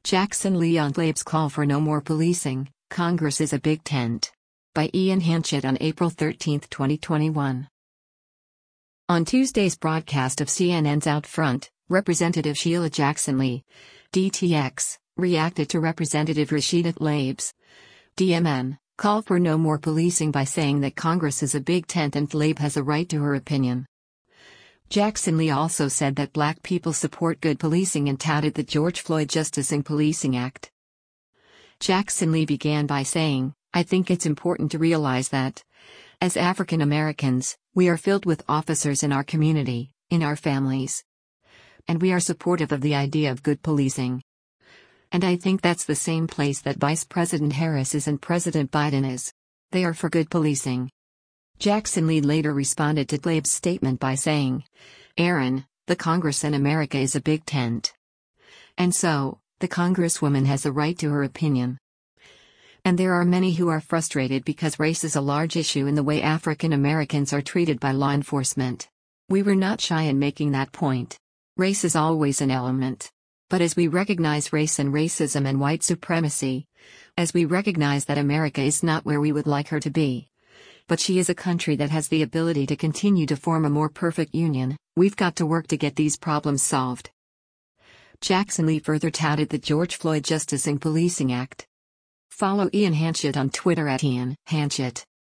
Jackson Lee on Tlaib's call for no more policing, Congress is a big tent. By Ian Hanchett on April 13, 2021. On Tuesday's broadcast of CNN's Out Front, Representative Sheila Jackson Lee, DTX, reacted to Representative Rashida Tlaib's DMN call for no more policing by saying that Congress is a big tent and Tlaib has a right to her opinion. Jackson Lee also said that black people support good policing and touted the George Floyd Justice in Policing Act. Jackson Lee began by saying, "I think it's important to realize that, as African Americans, we are filled with officers in our community, in our families. And we are supportive of the idea of good policing. And I think that's the same place that Vice President Harris is and President Biden is. They are for good policing." Jackson Lee later responded to Tlaib's statement by saying, "Aaron, the Congress in America is a big tent. And so, the Congresswoman has a right to her opinion. And there are many who are frustrated because race is a large issue in the way African Americans are treated by law enforcement. We were not shy in making that point. Race is always an element. But as we recognize race and racism and white supremacy, as we recognize that America is not where we would like her to be, but she is a country that has the ability to continue to form a more perfect union, we've got to work to get these problems solved." Jackson Lee further touted the George Floyd Justice in Policing Act. Follow Ian Hanchett on Twitter at Ian Hanchett.